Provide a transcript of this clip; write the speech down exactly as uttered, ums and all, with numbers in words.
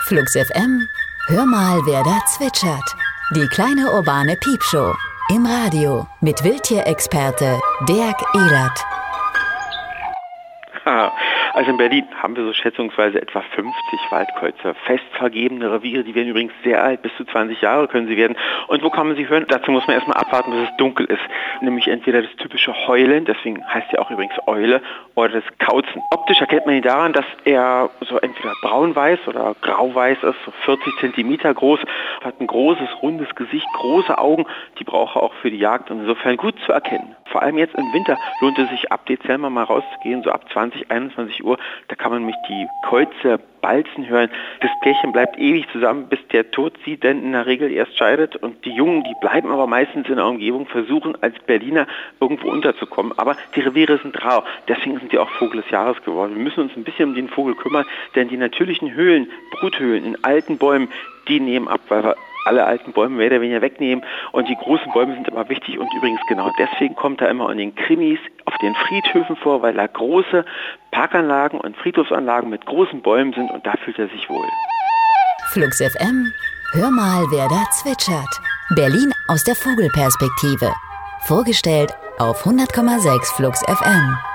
Flux F M, hör mal, wer da zwitschert. Die kleine urbane Piepshow im Radio mit Wildtierexperte Dirk Ehlert. Also in Berlin haben wir so schätzungsweise etwa fünfzig Waldkreuzer, fest vergebene Reviere, die werden übrigens sehr alt, bis zu zwanzig Jahre können sie werden. Und wo kann man sie hören? Dazu muss man erstmal abwarten, bis es dunkel ist. Nämlich entweder das typische Heulen, deswegen heißt er auch übrigens Eule, oder das Kauzen. Optisch erkennt man ihn daran, dass er so entweder braun-weiß oder grau-weiß ist, so vierzig Zentimeter groß, hat ein großes, rundes Gesicht, große Augen, die braucht er auch für die Jagd und insofern gut zu erkennen. Vor allem jetzt im Winter lohnt es sich ab Dezember mal rauszugehen, so ab zwanzig, einundzwanzig Uhr. Da kann man nämlich die Käuze balzen hören. Das Pärchen bleibt ewig zusammen, bis der Tod sie denn in der Regel erst scheidet. Und die Jungen, die bleiben aber meistens in der Umgebung, versuchen als Berliner irgendwo unterzukommen. Aber die Reviere sind rar. Deswegen sind die auch Vogel des Jahres geworden. Wir müssen uns ein bisschen um den Vogel kümmern, denn die natürlichen Höhlen, Bruthöhlen in alten Bäumen, die nehmen ab, weil wir alle alten Bäume mehr oder weniger wegnehmen und die großen Bäume sind immer wichtig und übrigens genau deswegen kommt er immer in den Krimis auf den Friedhöfen vor, weil da große Parkanlagen und Friedhofsanlagen mit großen Bäumen sind und da fühlt er sich wohl. Flux F M, hör mal, wer da zwitschert. Berlin aus der Vogelperspektive. Vorgestellt auf hundert Komma sechs Flux F M.